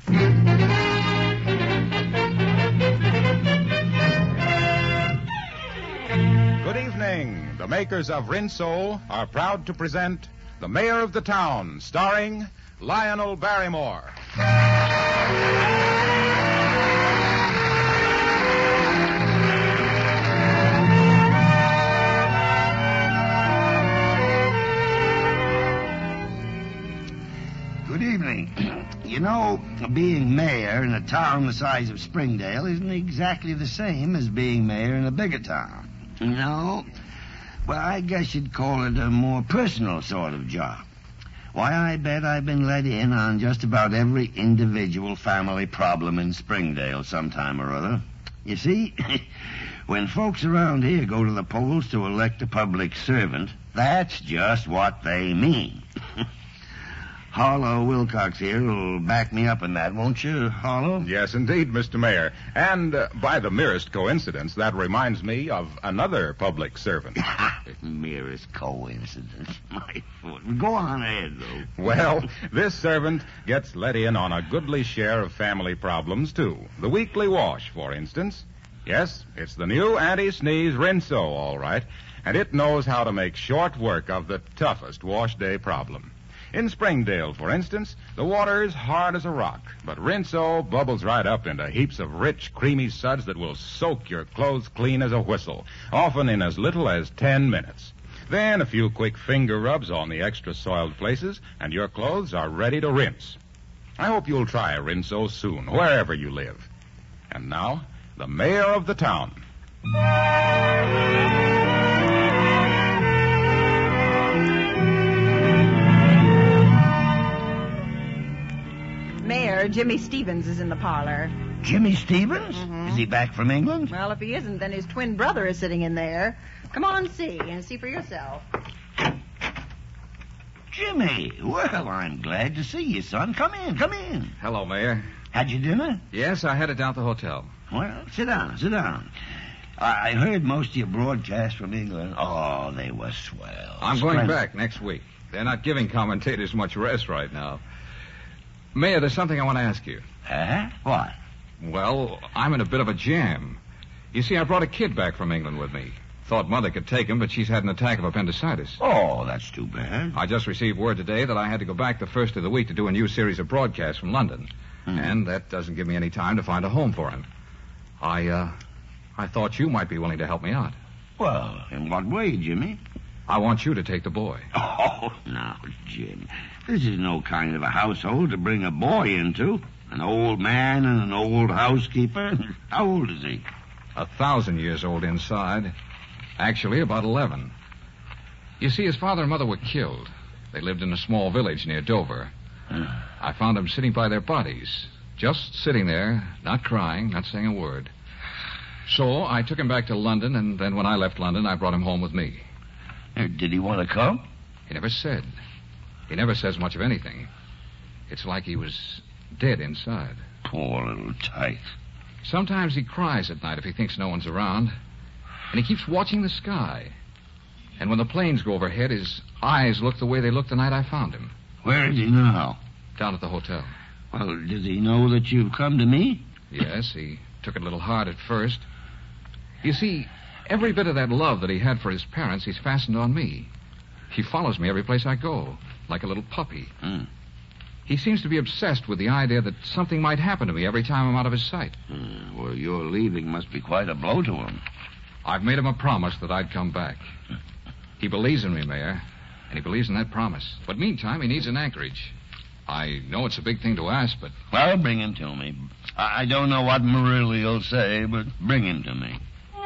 Good evening. The makers of Rinso are proud to present The Mayor of the Town, starring Lionel Barrymore. Good evening. You know, being mayor in a town the size of Springdale isn't exactly the same as being mayor in a bigger town. No? Well, I guess you'd call it a more personal sort of job. Why, I bet I've been let in on just about every individual family problem in Springdale sometime or other. You see, when folks around here go to the polls to elect a public servant, that's just what they mean. Harlow Wilcox here will back me up in that, won't you, Harlow? Yes, indeed, Mr. Mayor. And by the merest coincidence, that reminds me of another public servant. Merest coincidence. My foot. Go on ahead, though. Well, this servant gets let in on a goodly share of family problems, too. The weekly wash, for instance. Yes, it's the new anti-sneeze Rinso, all right. And it knows how to make short work of the toughest wash day problem. In Springdale, for instance, the water's hard as a rock, but Rinso bubbles right up into heaps of rich, creamy suds that will soak your clothes clean as a whistle, often in as little as 10 minutes. Then a few quick finger rubs on the extra soiled places, and your clothes are ready to rinse. I hope you'll try Rinso soon, wherever you live. And now, the mayor of the town. Mayor Jimmy Stevens is in the parlor. Jimmy Stevens? Mm-hmm. Is he back from England? Well, if he isn't, then his twin brother is sitting in there. Come on and see for yourself. Jimmy, well, I'm glad to see you, son. Come in. Hello, Mayor. Had you dinner? Yes, I headed down to the hotel. Well, sit down. I heard most of your broadcasts from England. Oh, they were swell. I'm going back next week. They're not giving commentators much rest right now. Mayor, there's something I want to ask you. Huh? What? Well, I'm in a bit of a jam. You see, I brought a kid back from England with me. Thought Mother could take him, but she's had an attack of appendicitis. Oh, that's too bad. I just received word today that I had to go back the first of the week to do a new series of broadcasts from London. And that doesn't give me any time to find a home for him. I thought you might be willing to help me out. Well, in what way, Jimmy? I want you to take the boy. Oh, now, Jim. This is no kind of a household to bring a boy into. An old man and an old housekeeper. How old is he? 1,000 years old inside. Actually, about 11. You see, his father and mother were killed. They lived in a small village near Dover. I found them sitting by their bodies. Just sitting there, not crying, not saying a word. So I took him back to London, and then when I left London, I brought him home with me. Did he want to come? He never said. He never says much of anything. It's like he was dead inside. Poor little tyke. Sometimes he cries at night if he thinks no one's around. And he keeps watching the sky. And when the planes go overhead, his eyes look the way they looked the night I found him. Where is he now? Down at the hotel. Well, does he know that you've come to me? Yes, he took it a little hard at first. You see, every bit of that love that he had for his parents, he's fastened on me. He follows me every place I go, like a little puppy. He seems to be obsessed with the idea that something might happen to me every time I'm out of his sight. Well, your leaving must be quite a blow to him. I've made him a promise that I'd come back. He believes in me, Mayor, and he believes in that promise. But meantime, he needs an anchorage. I know it's a big thing to ask, but... Well, bring him to me. I don't know what Marilla will say, but bring him to me.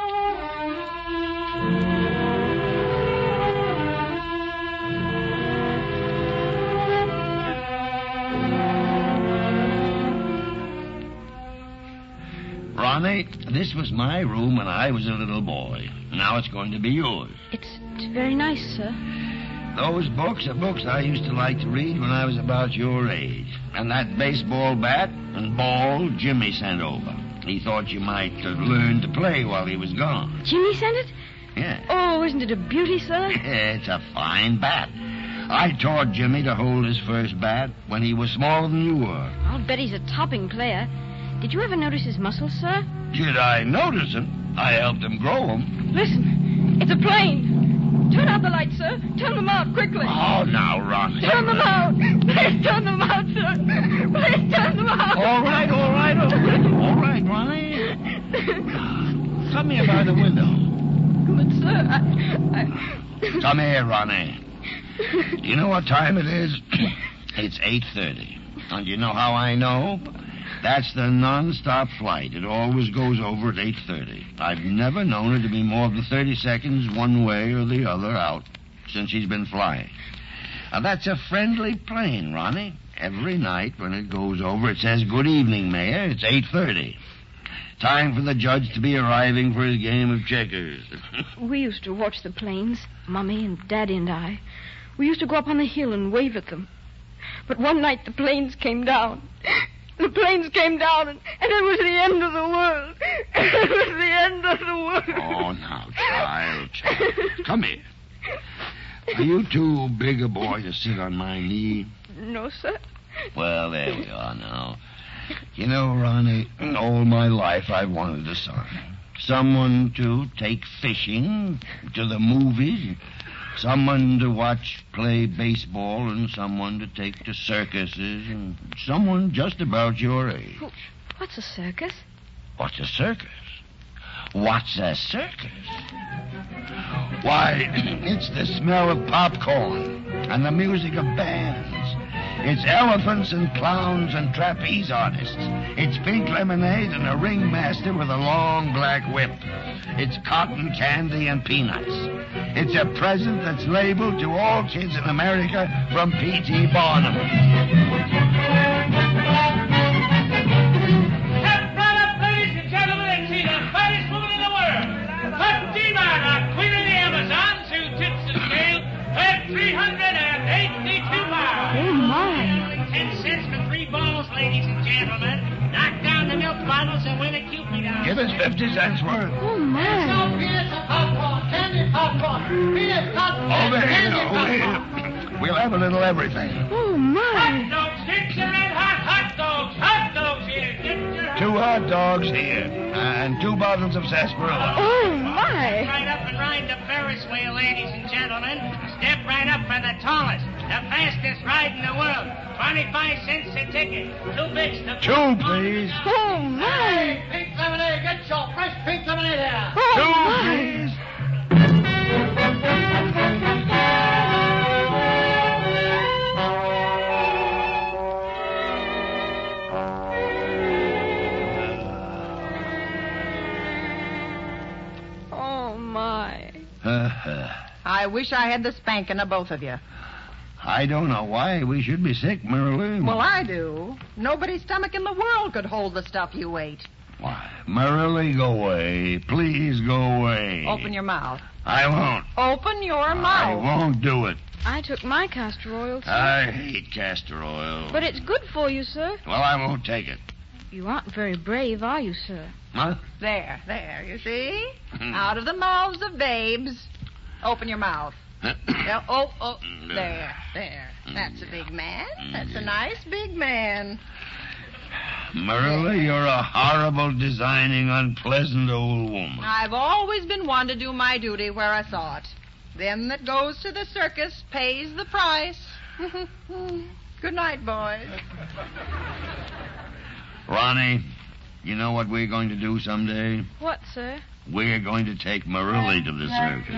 Ronnie, this was my room when I was a little boy. Now it's going to be yours. It's very nice, sir. Those books are books I used to like to read when I was about your age. And that baseball bat and ball Jimmy sent over. He thought you might learn to play while he was gone. Jimmy sent it? Yeah. Oh, isn't it a beauty, sir? It's a fine bat. I taught Jimmy to hold his first bat when he was smaller than you were. I'll bet he's a topping player. Did you ever notice his muscles, sir? Did I notice him? I helped him grow them. Listen, it's a plane. Turn out the lights, sir. Turn them out quickly. Oh, now, Ronnie. Turn them out. Please turn them out, sir. Please turn them out. All right. All right, Ronnie. Come here by the window. But, sir, I... Come here, Ronnie. Do you know what time it is? It's 8:30. And you know how I know? That's the non-stop flight. It always goes over at 8:30. I've never known it to be more than 30 seconds one way or the other out since he's been flying. Now, that's a friendly plane, Ronnie. Every night when it goes over, it says, "Good evening, Mayor. It's 8:30. Time for the judge to be arriving for his game of checkers." We used to watch the planes, Mummy and Daddy and I. We used to go up on the hill and wave at them. But one night the planes came down. The planes came down, and it was the end of the world. It was the end of the world. Oh, now, child. Come here. Are you too big a boy to sit on my knee? No, sir. Well, there we are now. You know, Ronnie, all my life I've wanted a son. Someone to take fishing, to the movies, someone to watch play baseball, and someone to take to circuses, and someone just about your age. What's a circus? What's a circus? What's a circus? Why, it's the smell of popcorn and the music of bands. It's elephants and clowns and trapeze artists. It's pink lemonade and a ringmaster with a long black whip. It's cotton candy and peanuts. It's a present that's labeled to all kids in America from P.T. Barnum. Step right up, ladies and gentlemen, and see the finest woman in the world. Fatima, the queen of the Amazons, who tips the scale at 382 pounds. Oh, my. 10 cents for 3 balls, ladies and gentlemen. Knock down the milk bottles and win a Cupid. Give us 50 cents worth. Oh, my. Peanuts and popcorn, candy popcorn, peanut popcorn, Over candy here. popcorn. We'll have a little everything. Oh, Hot my. dogs, get your red hot dogs here. Get your 2 hot dogs here, and 2 bottles of sarsaparilla. Oh, my. Right up and ride the Ferris wheel, ladies and gentlemen. Step right up for the tallest, the fastest ride in the world. 25 cents a ticket. 2 bits to 2, please. Oh, my. Pink lemonade, get your fresh pink lemonade here. Oh, 2, my. please. Oh, my. I wish I had the spanking of both of you. I don't know why we should be sick, Merrily. Well, I do. Nobody's stomach in the world could hold the stuff you ate. Why, Merrily, go away. Please go away. Open your mouth. I won't. Open your I mouth. won't do it. I took my castor oil, sir. I hate castor oil. But it's good for you, sir. Well, I won't take it. You aren't very brave, are you, sir? Huh? There, you see? Out of the mouths of babes. Open your mouth. Yeah, oh, there. That's a big man. That's a nice big man. Merrily, you're a horrible, designing, unpleasant old woman. I've always been one to do my duty where I saw it. Them that goes to the circus pays the price. Good night, boys. Ronnie, you know what we're going to do someday? What, sir? We're going to take Merrily to the circus.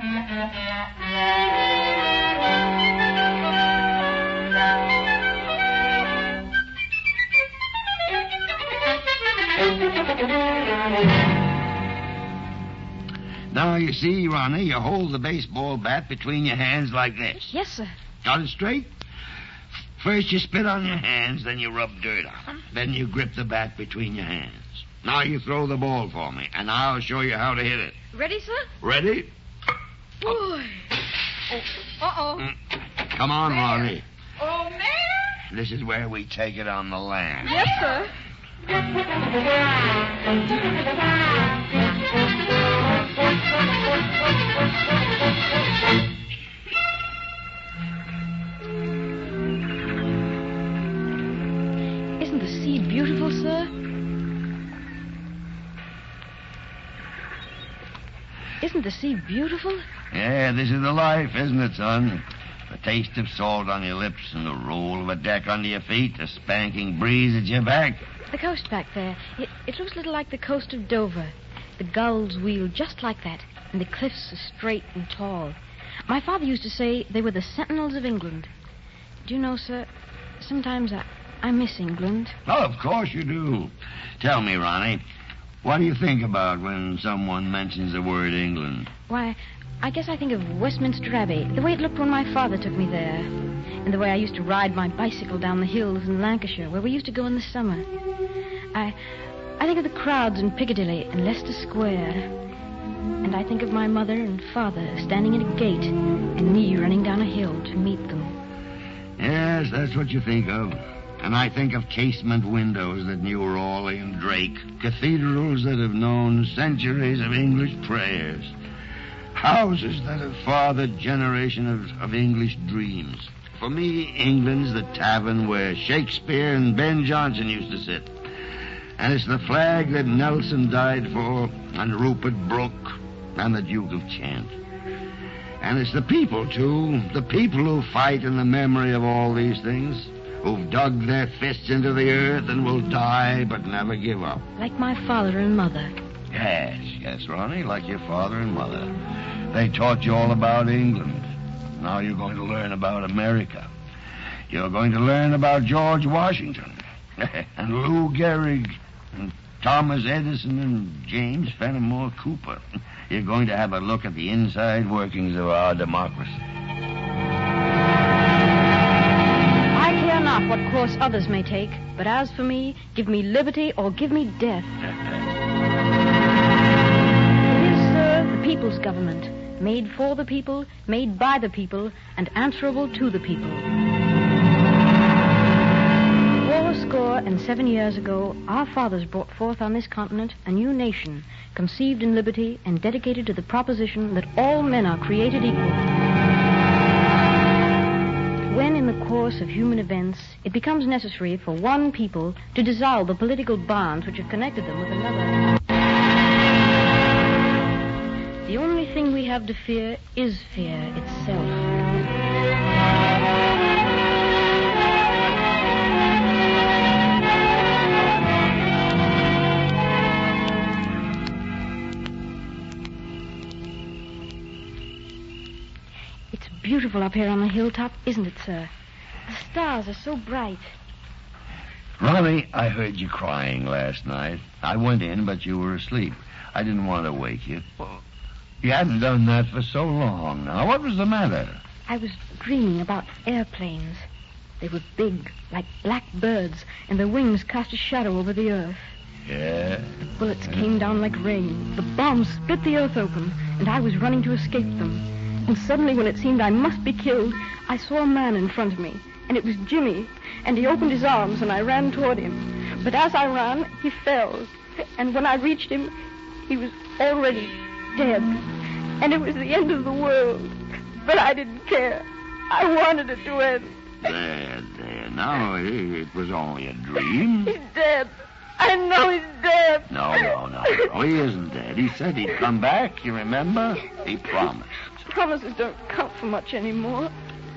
Now, you see, Ronnie, you hold the baseball bat between your hands like this. Yes, sir. Got it straight? First you spit on your hands, then you rub dirt on them. Then you grip the bat between your hands. Now you throw the ball for me, and I'll show you how to hit it. Ready, sir? Ready? Boy. Uh-oh. Come on, There. Ronnie. Oh, man! This is where we take it on the land. Yes, sir. sea beautiful, sir? Isn't the sea beautiful? Yeah, this is the life, isn't it, son? The taste of salt on your lips and the roll of a deck under your feet, a spanking breeze at your back. The coast back there, it looks a little like the coast of Dover. The gulls wheel just like that, and the cliffs are straight and tall. My father used to say they were the sentinels of England. Do you know, sir, sometimes I miss England. Oh, of course you do. Tell me, Ronnie, what do you think about when someone mentions the word England? Why, I guess I think of Westminster Abbey, the way it looked when my father took me there, and the way I used to ride my bicycle down the hills in Lancashire, where we used to go in the summer. I think of the crowds in Piccadilly and Leicester Square, and I think of my mother and father standing at a gate and me running down a hill to meet them. Yes, that's what you think of. And I think of casement windows that knew Raleigh and Drake, cathedrals that have known centuries of English prayers, houses that have fathered generations of English dreams. For me, England's the tavern where Shakespeare and Ben Jonson used to sit. And it's the flag that Nelson died for, and Rupert Brooke, and the Duke of Kent. And it's the people, too, the people who fight in the memory of all these things, who've dug their fists into the earth and will die but never give up. Like my father and mother. Yes, Ronnie, like your father and mother. They taught you all about England. Now you're going to learn about America. You're going to learn about George Washington and Lou Gehrig and Thomas Edison and James Fenimore Cooper. You're going to have a look at the inside workings of our democracy. I care not what course others may take, but as for me, give me liberty or give me death. It is, sir, the people's government, made for the people, made by the people, and answerable to the people. 87 years ago, our fathers brought forth on this continent a new nation, conceived in liberty and dedicated to the proposition that all men are created equal. When, in the course of human events, it becomes necessary for one people to dissolve the political bonds which have connected them with another, the only thing we have to fear is fear itself. Beautiful up here on the hilltop, isn't it, sir? The stars are so bright. Ronnie, I heard you crying last night. I went in, but you were asleep. I didn't want to wake you. Well, you hadn't done that for so long now. What was the matter? I was dreaming about airplanes. They were big, like black birds, and their wings cast a shadow over the earth. Yeah? The bullets came down like rain. The bombs split the earth open, and I was running to escape them. And suddenly, when it seemed I must be killed, I saw a man in front of me, and it was Jimmy, and he opened his arms, and I ran toward him. But as I ran, he fell, and when I reached him, he was already dead, and it was the end of the world. But I didn't care. I wanted it to end. There. Now, it was only a dream. He's dead. I know he's dead. No, he isn't dead. He said he'd come back, you remember? He promised. Promises don't count for much anymore.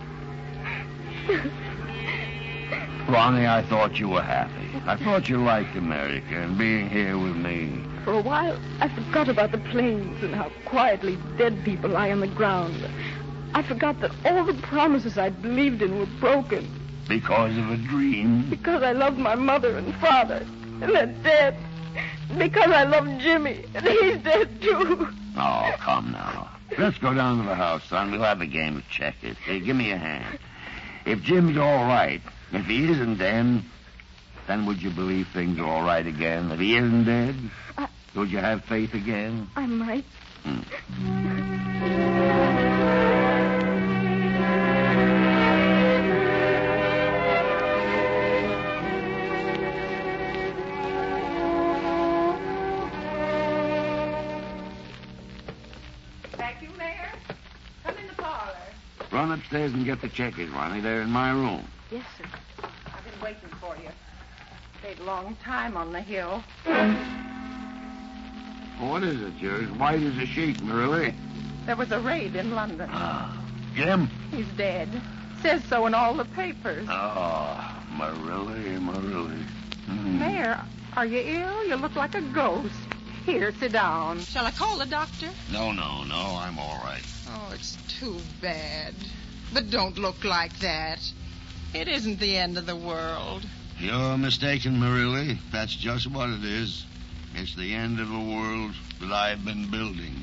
Ronnie, I thought you were happy. I thought you liked America and being here with me. For a while, I forgot about the plains and how quietly dead people lie on the ground. I forgot that all the promises I'd believed in were broken. Because of a dream? Because I loved my mother and father, and they're dead. Because I loved Jimmy, and he's dead, too. Oh, come now. Let's go down to the house, son. We'll have a game of checkers. Hey, give me a hand. If Jim's all right, if he isn't dead, then would you believe things are all right again? If he isn't dead, would you have faith again? I might. Run upstairs and get the checkers, Ronnie. They're in my room. Yes, sir. I've been waiting for you. Stayed a long time on the hill. What is it? You're as white as a sheet, Marilla. There was a raid in London. Jim? He's dead. Says so in all the papers. Oh, Marilla. Mayor, are you ill? You look like a ghost. Here, sit down. Shall I call the doctor? No, I'm all right. Oh, it's too bad. But don't look like that. It isn't the end of the world. You're mistaken, Marilla. That's just what it is. It's the end of a world that I've been building.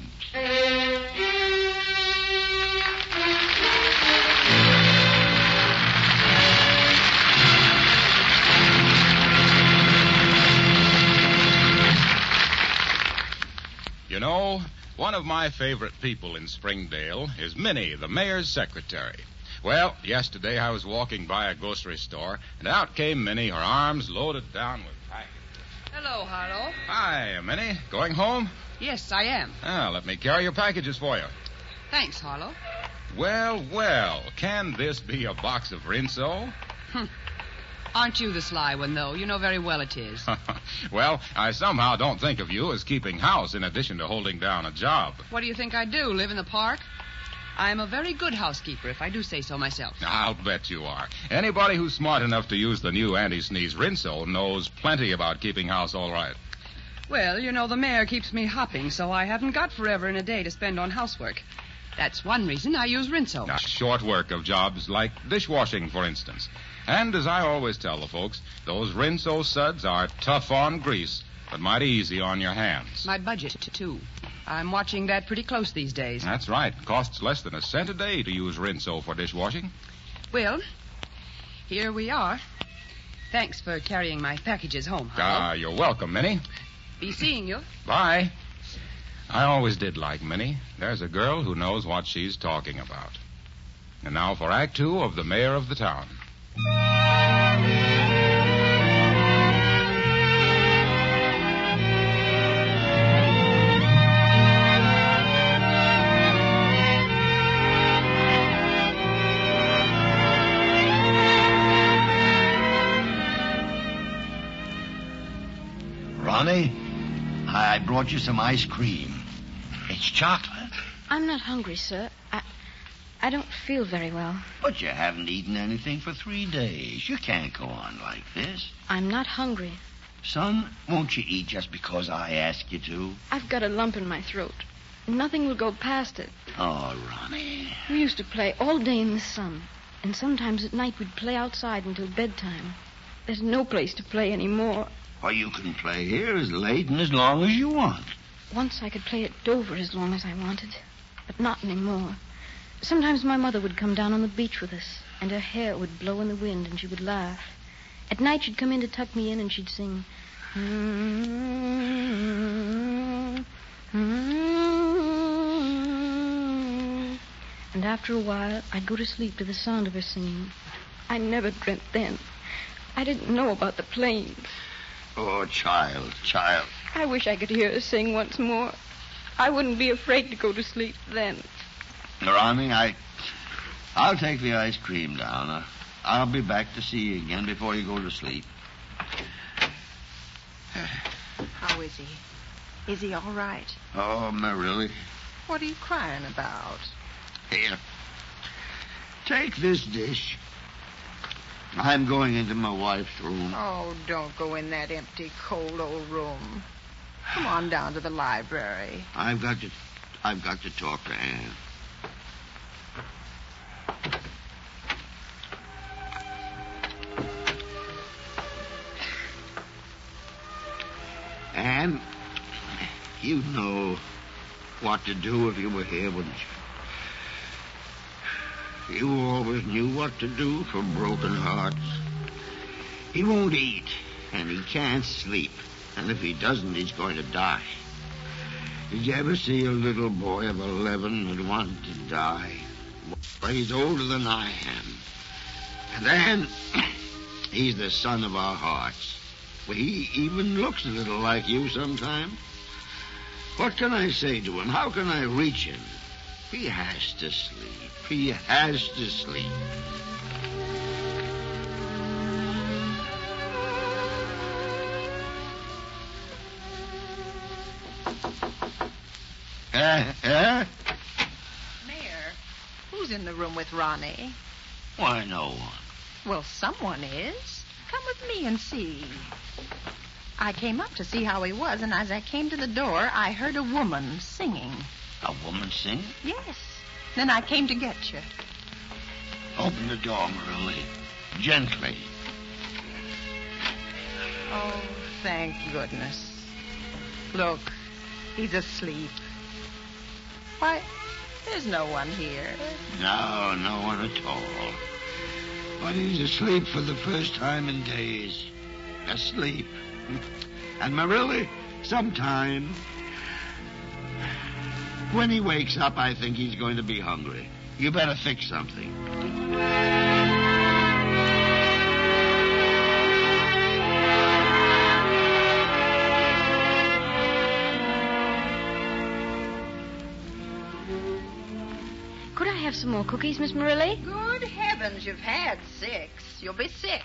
You know, one of my favorite people in Springdale is Minnie, the mayor's secretary. Well, yesterday I was walking by a grocery store, and out came Minnie, her arms loaded down with packages. Hello, Harlow. Hi, Minnie. Going home? Yes, I am. Let me carry your packages for you. Thanks, Harlow. Well, can this be a box of Rinso? Aren't you the sly one, though? You know very well it is. Well, I somehow don't think of you as keeping house in addition to holding down a job. What do you think I do, live in the park? I am a very good housekeeper, if I do say so myself. I'll bet you are. Anybody who's smart enough to use the new anti-sneeze Rinso knows plenty about keeping house all right. Well, you know, the mayor keeps me hopping, so I haven't got forever and a day to spend on housework. That's one reason I use Rinso. Now, short work of jobs like dishwashing, for instance. And as I always tell the folks, those Rinso suds are tough on grease, but mighty easy on your hands. My budget, too. I'm watching that pretty close these days. That's right. Costs less than a cent a day to use Rinso for dishwashing. Well, here we are. Thanks for carrying my packages home, Harlow. You're welcome, Minnie. Be seeing you. Bye. I always did like Minnie. There's a girl who knows what she's talking about. And now for Act 2 of The Mayor of the Town. Ronnie, I brought you some ice cream. It's chocolate. I'm not hungry, sir. I don't feel very well. But you haven't eaten anything for 3 days. You can't go on like this. I'm not hungry. Son, won't you eat just because I ask you to? I've got a lump in my throat. Nothing will go past it. Oh, Ronnie. We used to play all day in the sun. And sometimes at night we'd play outside until bedtime. There's no place to play anymore. Well, you can play here as late and as long as you want. Once I could play at Dover as long as I wanted. But not anymore. Sometimes my mother would come down on the beach with us, and her hair would blow in the wind, and she would laugh. At night she'd come in to tuck me in, and she'd sing. And after a while, I'd go to sleep to the sound of her singing. I never dreamt then. I didn't know about the planes. Oh, child. I wish I could hear her sing once more. I wouldn't be afraid to go to sleep then. Ronnie, I'll take the ice cream down. I'll be back to see you again before you go to sleep. How is he? Is he all right? Oh, Marilla. What are you crying about? Here. Take this dish. I'm going into my wife's room. Oh, don't go in that empty, cold old room. Come on down to the library. I've got to talk to Anne. Anne, you'd know what to do if you were here, wouldn't you? You always knew what to do for broken hearts. He won't eat, and he can't sleep. And if he doesn't, he's going to die. Did you ever see a little boy of 11 that wanted to die? Well, he's older than I am. And then, he's the son of our hearts. Well, he even looks a little like you sometimes. What can I say to him? How can I reach him? He has to sleep. He has to sleep. Mayor, who's in the room with Ronnie? Why, no one. Well, someone is. Come with me and see. I came up to see how he was, and as I came to the door, I heard a woman singing. A woman sing? Yes. Then I came to get you. Open the door, Marillie. Gently. Oh, thank goodness. Look, he's asleep. Why, there's no one here. No, no one at all. But he's asleep for the first time in days. Asleep. And Marillie, sometime, when he wakes up, I think he's going to be hungry. You better fix something. Could I have some more cookies, Miss Marillie? Good heavens, you've had 6. You'll be sick.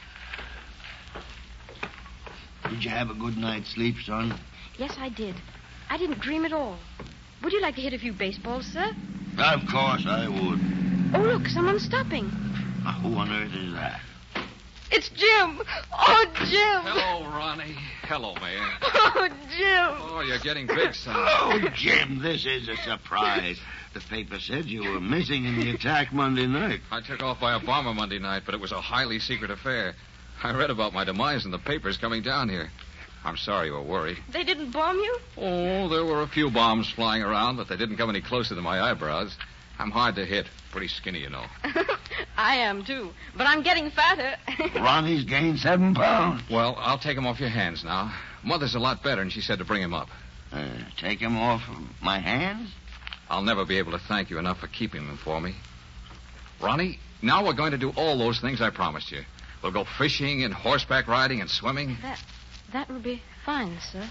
Did you have a good night's sleep, son? Yes, I did. I didn't dream at all. Would you like to hit a few baseballs, sir? Of course I would. Oh, look, someone's stopping. Now, who on earth is that? It's Jim. Oh, Jim. Hello, Ronnie. Hello, Mayor. Oh, Jim. Oh, you're getting big, son. Oh, Jim, this is a surprise. The paper said you were missing in the attack Monday night. I took off by a bomber Monday night, but it was a highly secret affair. I read about my demise in the papers coming down here. I'm sorry you were worried. They didn't bomb you? Oh, there were a few bombs flying around, but they didn't come any closer than my eyebrows. I'm hard to hit. Pretty skinny, you know. I am, too. But I'm getting fatter. Ronnie's gained 7 pounds. Well, I'll take him off your hands now. Mother's a lot better, and she said to bring him up. Take him off my hands? I'll never be able to thank you enough for keeping them for me. Ronnie, now we're going to do all those things I promised you. We'll go fishing and horseback riding and swimming. That would be fine, sir.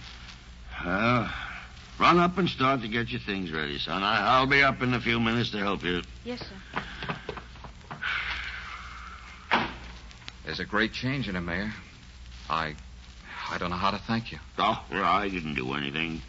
Run up and start to get your things ready, son. I'll be up in a few minutes to help you. Yes, sir. There's a great change in him, Mayor. I don't know how to thank you. Oh, well, I didn't do anything.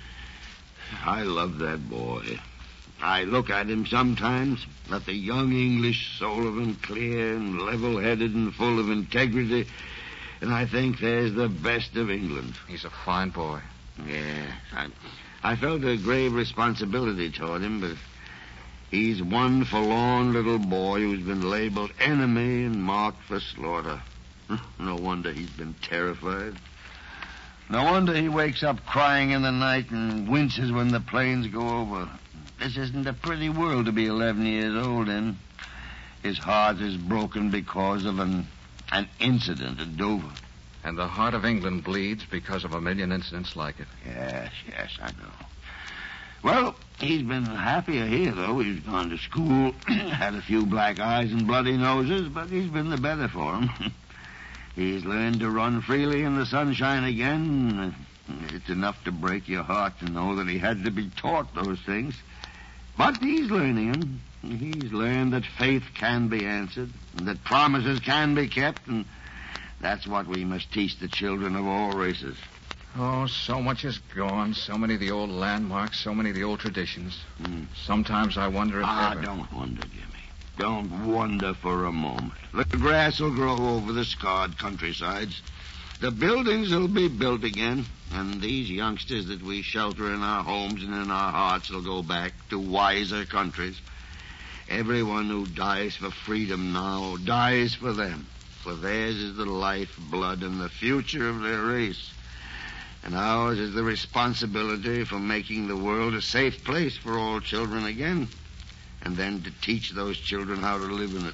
I love that boy. I look at him sometimes, at the young English soul of him, clear and level-headed and full of integrity, and I think there's the best of England. He's a fine boy. Yes, I felt a grave responsibility toward him, but he's one forlorn little boy who's been labeled enemy and marked for slaughter. No wonder he's been terrified. No wonder he wakes up crying in the night and winces when the planes go over. This isn't a pretty world to be 11 years old in. His heart is broken because of an incident at Dover. And the heart of England bleeds because of a million incidents like it. Yes, I know. Well, he's been happier here, though. He's gone to school, had a few black eyes and bloody noses, but he's been the better for him. He's learned to run freely in the sunshine again. It's enough to break your heart to know that he had to be taught those things. But he's learning them. He's learned that faith can be answered, and that promises can be kept, and that's what we must teach the children of all races. Oh, so much is gone. So many of the old landmarks, so many of the old traditions. Sometimes I wonder if ever... Don't wonder, Jimmy. Don't wonder for a moment. The grass will grow over the scarred countrysides. The buildings will be built again, and these youngsters that we shelter in our homes and in our hearts will go back to wiser countries. Everyone who dies for freedom now dies for them, for theirs is the life, blood, and the future of their race. And ours is the responsibility for making the world a safe place for all children again, and then to teach those children how to live in it.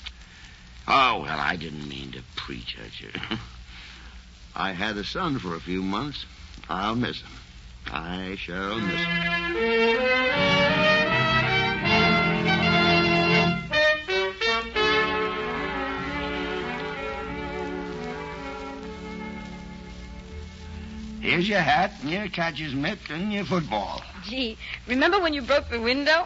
Oh, well, I didn't mean to preach at you. I had a son for a few months. I'll miss him. I shall miss him. Here's your hat and your catcher's mitt and your football. Gee, remember when you broke the window?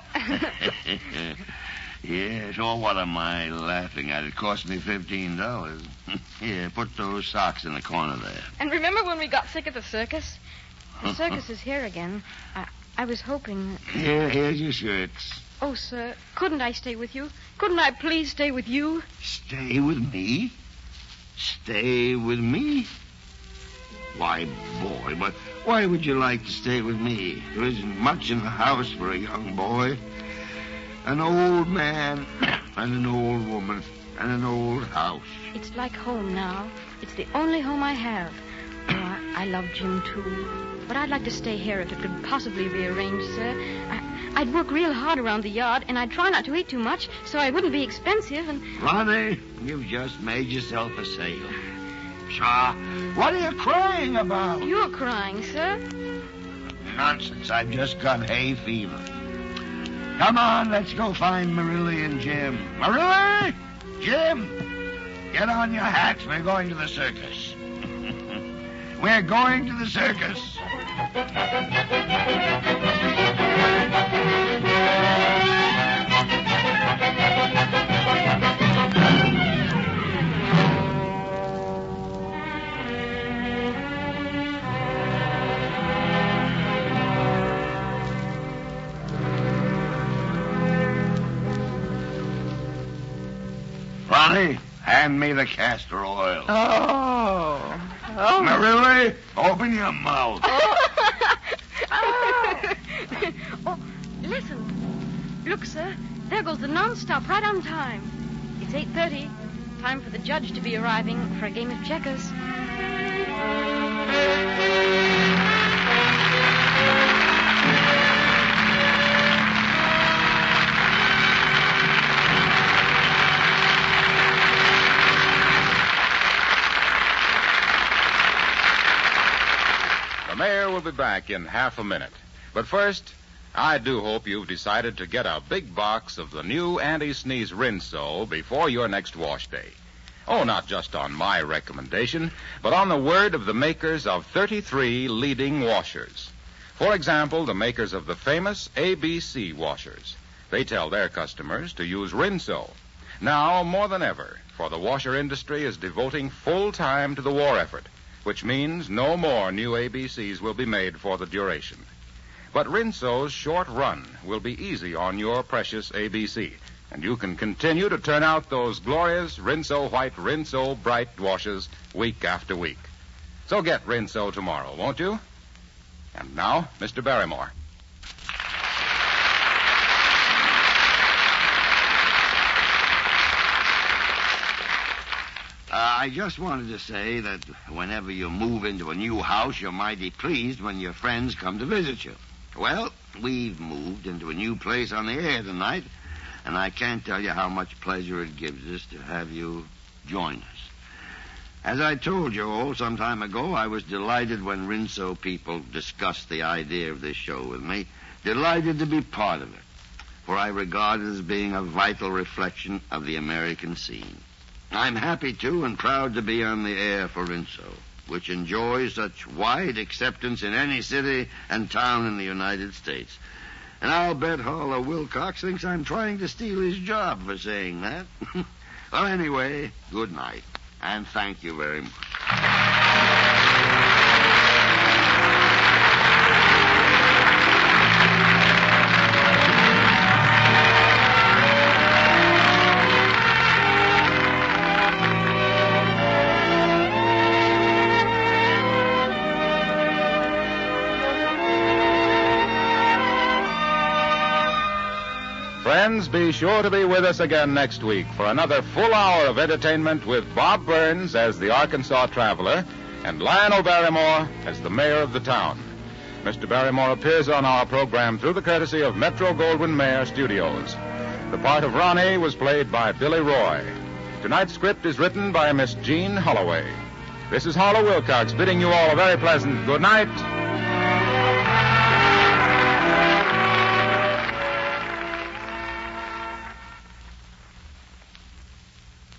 Yes, oh, what am I laughing at? It cost me $15. Here, put those socks in the corner there. And remember when we got sick at the circus? The circus is here again. I was hoping... Here's your shirts. Oh, sir, couldn't I stay with you? Couldn't I please stay with you? Stay with me? Stay with me? Why, boy, but why would you like to stay with me? There isn't much in the house for a young boy. An old man and an old woman and an old house. It's like home now. It's the only home I have. Oh, I love Jim, too. But I'd like to stay here if it could possibly be arranged, sir. I'd work real hard around the yard, and I'd try not to eat too much so I wouldn't be expensive and... Ronnie, you've just made yourself a sale. Shaw, what are you crying about? You're crying, sir. Nonsense. I've just got hay fever. Come on, let's go find Marillie and Jim. Marillie! Jim! Get on your hats. We're going to the circus. We're going to the circus. Ronnie, hand me the castor oil. Oh. Marillie, open your mouth. Oh, listen. Look, sir, there goes the non-stop right on time. It's 8:30. Time for the judge to be arriving for a game of checkers. The mayor will be back in half a minute. But first, I do hope you've decided to get a big box of the new Anti-Sneeze Rinso before your next wash day. Oh, not just on my recommendation, but on the word of the makers of 33 leading washers. For example, the makers of the famous ABC washers. They tell their customers to use Rinso. Now, more than ever, for the washer industry is devoting full time to the war effort, which means no more new ABCs will be made for the duration. But Rinso's short run will be easy on your precious ABC, and you can continue to turn out those glorious Rinso White, Rinso Bright washes week after week. So get Rinso tomorrow, won't you? And now, Mr. Barrymore. I just wanted to say that whenever you move into a new house, you're mighty pleased when your friends come to visit you. Well, we've moved into a new place on the air tonight, and I can't tell you how much pleasure it gives us to have you join us. As I told you all some time ago, I was delighted when Rinso people discussed the idea of this show with me. Delighted to be part of it, for I regard it as being a vital reflection of the American scene. I'm happy to and proud to be on the air for Rinso, which enjoys such wide acceptance in any city and town in the United States. And I'll bet Harlow Wilcox thinks I'm trying to steal his job for saying that. Well, anyway, good night, and thank you very much. Friends, be sure to be with us again next week for another full hour of entertainment with Bob Burns as the Arkansas Traveler and Lionel Barrymore as the mayor of the town. Mr. Barrymore appears on our program through the courtesy of Metro-Goldwyn-Mayer Studios. The part of Ronnie was played by Billy Roy. Tonight's script is written by Miss Jean Holloway. This is Harlow Wilcox bidding you all a very pleasant good night